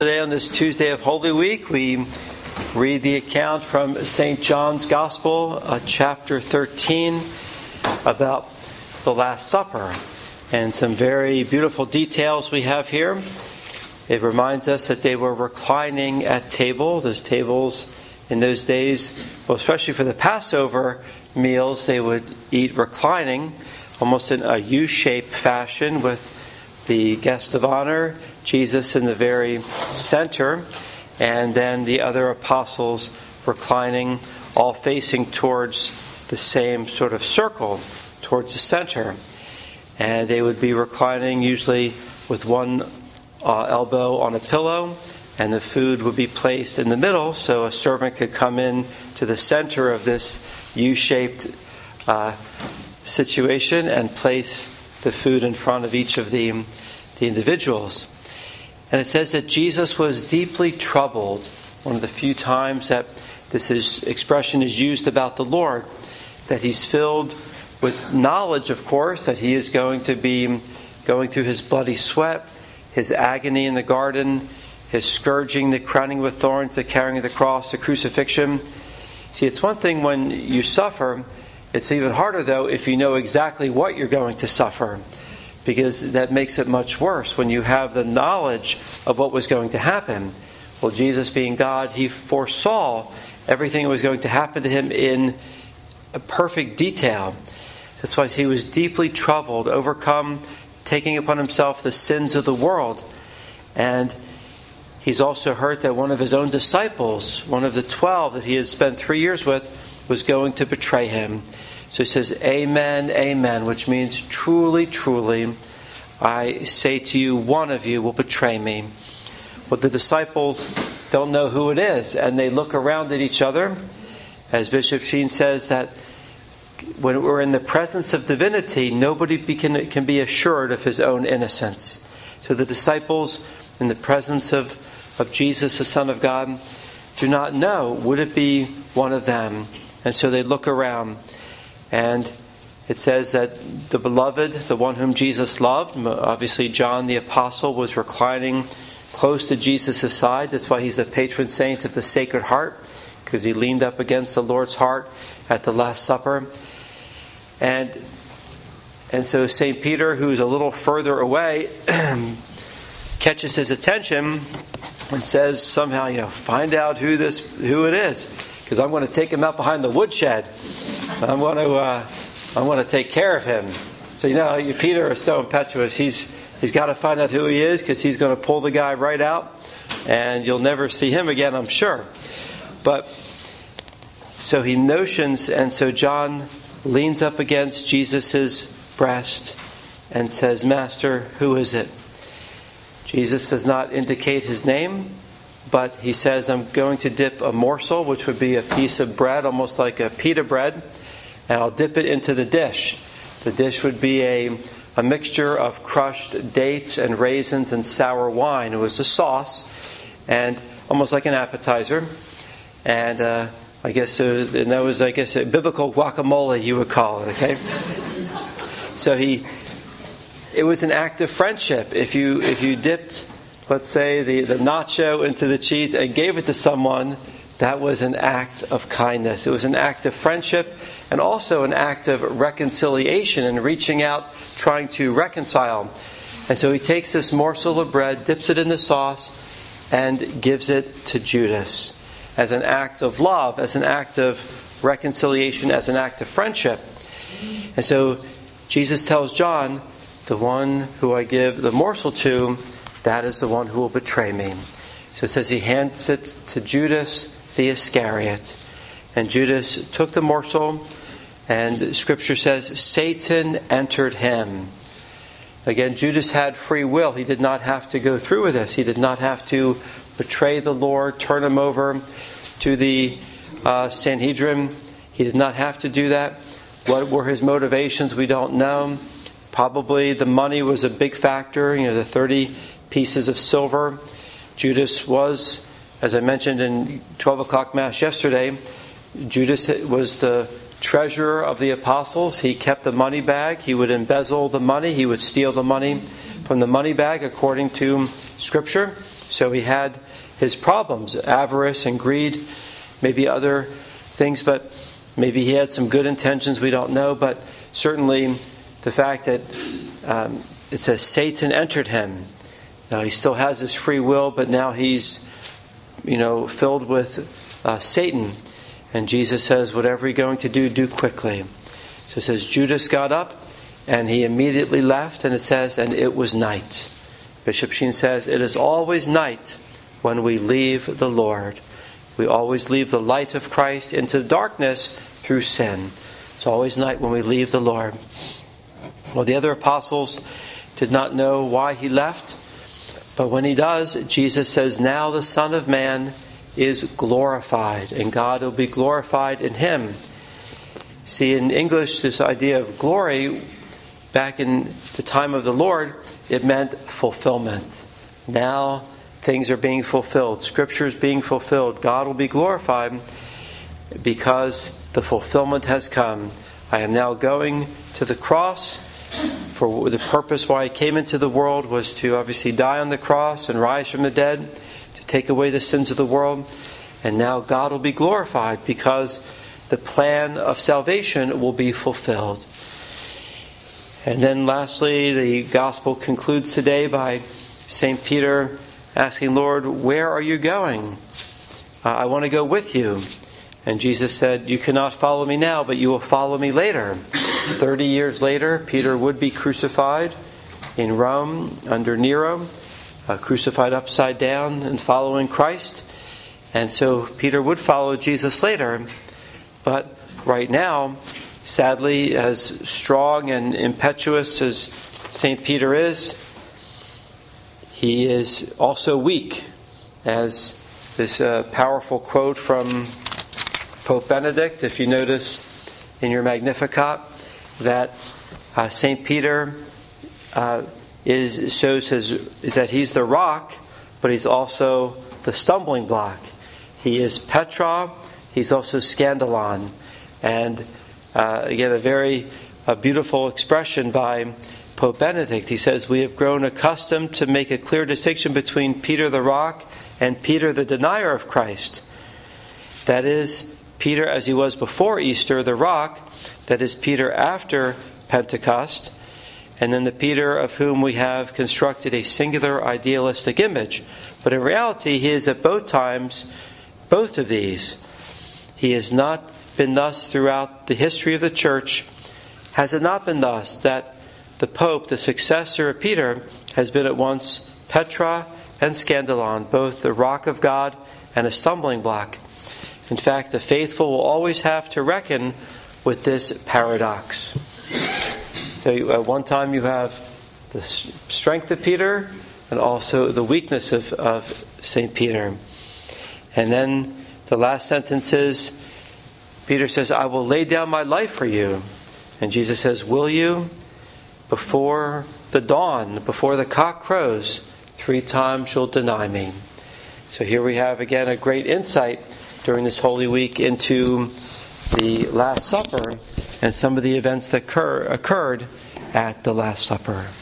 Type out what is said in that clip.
Today on this Tuesday of Holy Week, we read the account from St. John's Gospel, chapter 13, about the Last Supper. And some very beautiful details we have here. It reminds us that they were reclining at table. Those tables in those days, well, especially for the Passover meals, they would eat reclining, almost in a U-shaped fashion, with the guest of honor, Jesus, in the very center, and then the other apostles reclining, all facing towards the same sort of circle, towards the center. And they would be reclining usually with one elbow on a pillow, and the food would be placed in the middle, so a servant could come in to the center of this U-shaped situation and place the food in front of each of the individuals. And it says that Jesus was deeply troubled. One of the few times that expression is used about the Lord, that he's filled with knowledge, of course, that he is going to be going through his bloody sweat, his agony in the garden, his scourging, the crowning with thorns, the carrying of the cross, the crucifixion. See, it's one thing when you suffer. It's even harder, though, if you know exactly what you're going to suffer, because that makes it much worse when you have the knowledge of what was going to happen. Well, Jesus, being God, he foresaw everything that was going to happen to him in a perfect detail. That's why he was deeply troubled, overcome, taking upon himself the sins of the world. And he's also heard that one of his own disciples, one of the 12 that he had spent 3 years with, was going to betray him. So he says, "Amen, amen," which means, "Truly, truly, I say to you, one of you will betray me." Well, the disciples don't know who it is, and they look around at each other. As Bishop Sheen says, that when we're in the presence of divinity, nobody can be assured of his own innocence. So the disciples, in the presence of Jesus, the Son of God, do not know, would it be one of them? And so they look around. And it says that the beloved, the one whom Jesus loved, obviously John the Apostle, was reclining close to Jesus' side. That's why he's the patron saint of the Sacred Heart, because he leaned up against the Lord's heart at the Last Supper. And so St. Peter, who's a little further away, catches his attention and says somehow, find out who it is, because I'm going to take him out behind the woodshed. I want to take care of him. So Peter is so impetuous. He's got to find out who he is, because he's going to pull the guy right out, and you'll never see him again, I'm sure. But so he notions, and so John leans up against Jesus' breast and says, "Master, who is it?" Jesus does not indicate his name, but he says, "I'm going to dip a morsel," which would be a piece of bread, almost like a pita bread, and I'll dip it into the dish. The dish would be a mixture of crushed dates and raisins and sour wine. It was a sauce, and almost like an appetizer. And that was a biblical guacamole, you would call it. Okay, so it was an act of friendship. If you dipped, let's say, the nacho into the cheese and gave it to someone, that was an act of kindness. It was an act of friendship, and also an act of reconciliation and reaching out, trying to reconcile. And so he takes this morsel of bread, dips it in the sauce, and gives it to Judas as an act of love, as an act of reconciliation, as an act of friendship. And so Jesus tells John, the one who I give the morsel to, that is the one who will betray me. So it says he hands it to Judas the Iscariot. And Judas took the morsel, and Scripture says Satan entered him. Again, Judas had free will. He did not have to go through with this. He did not have to betray the Lord, turn him over to the Sanhedrin. He did not have to do that. What were his motivations? We don't know. Probably the money was a big factor, the 30 pieces of silver. Judas was, as I mentioned in 12 o'clock Mass yesterday, Judas was the treasurer of the apostles. He kept the money bag. He would embezzle the money. He would steal the money from the money bag according to Scripture. So he had his problems, avarice and greed, maybe other things, but maybe he had some good intentions, we don't know. But certainly the fact that it says Satan entered him. Now he still has his free will, but now he's filled with Satan. And Jesus says, whatever you're going to do, do quickly. So it says Judas got up and he immediately left, and it says, and it was night. Bishop Sheen says, it is always night when we leave the Lord. We always leave the light of Christ into the darkness through sin. It's always night when we leave the Lord. Well, the other apostles did not know why he left, but when he does, Jesus says, now the Son of Man is glorified, and God will be glorified in him. See, in English, this idea of glory, back in the time of the Lord, it meant fulfillment. Now things are being fulfilled. Scripture is being fulfilled. God will be glorified because the fulfillment has come. I am now going to the cross. For the purpose why I came into the world was to obviously die on the cross and rise from the dead, to take away the sins of the world. And now God will be glorified because the plan of salvation will be fulfilled. And then lastly, the gospel concludes today by St. Peter asking, Lord, where are you going? I want to go with you. And Jesus said, you cannot follow me now, but you will follow me later. 30 years later, Peter would be crucified in Rome under Nero, crucified upside down and following Christ. And so Peter would follow Jesus later. But right now, sadly, as strong and impetuous as St. Peter is, he is also weak. As this powerful quote from Pope Benedict, if you notice in your Magnificat, that St. Peter shows that he's the rock, but he's also the stumbling block. He is Petra, he's also Scandalon. And again, a very beautiful expression by Pope Benedict. He says, we have grown accustomed to make a clear distinction between Peter the rock and Peter the denier of Christ. That is, Peter as he was before Easter, the rock. That is Peter after Pentecost. And then the Peter of whom we have constructed a singular idealistic image. But in reality, he is at both times both of these. He has not been thus throughout the history of the Church. Has it not been thus that the Pope, the successor of Peter, has been at once Petra and Scandalon, both the rock of God and a stumbling block? In fact, the faithful will always have to reckon with this paradox. So at one time you have the strength of Peter and also the weakness of St. Peter. And then the last sentence is, Peter says, I will lay down my life for you. And Jesus says, will you? Before the dawn, before the cock crows, 3 times you'll deny me. So here we have again a great insight during this Holy Week into the Last Supper and some of the events that occurred at the Last Supper.